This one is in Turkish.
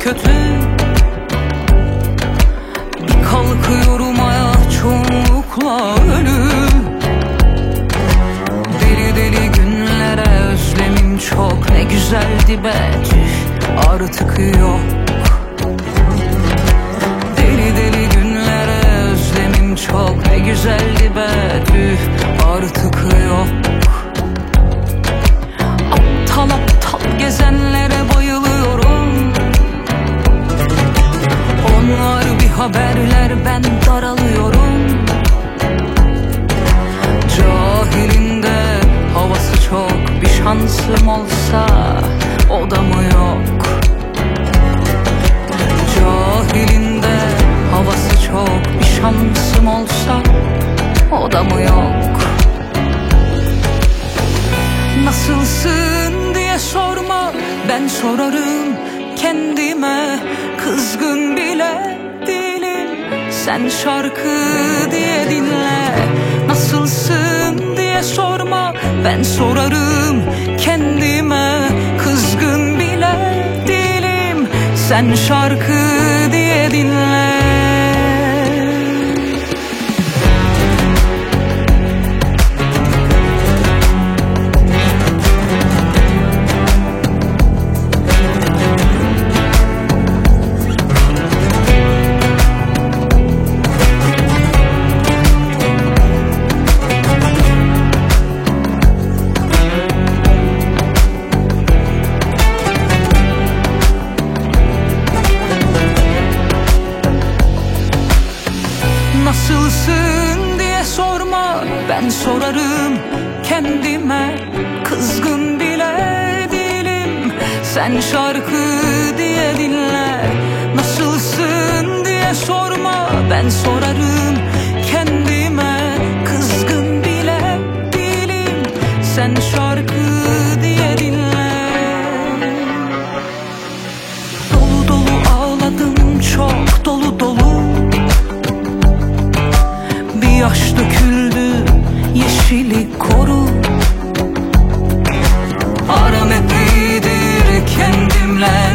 kötü. Bir kalkıyorum ayağa, çoğunlukla ölüm. Deli deli günlere özlemim çok. Ne güzeldi be, tüh, artık yok. Deli deli günlere özlemim çok. Ne güzeldi be, tüh, artık yok. Aptal aptal gezenlere bayılıyorum. Onlar bir haberler, ben daralıyorum. Cahilinde havası çok. Bir şansım olsa o da mı yok? Cahilinde havası çok. Bir şansım olsa o da mı yok? Nasılsın diye sorma, ben sorarım kendime. Kızgın bile değilim, sen şarkı diye dinle. Nasılsın diye sorma, ben sorarım kendime. Kızgın bile değilim, sen şarkı diye dinle. Nasılsın diye sorma, ben sorarım kendime. Kızgın bile değilim, sen şarkı diye dinle. Nasılsın diye sorma, ben sorarım kendime. Kızgın bile değilim, sen şarkı diye dinle. Dolu dolu ağladım, çok dolu dolu. Yaş döküldü, yeşili koru. Aram epeydir kendimle.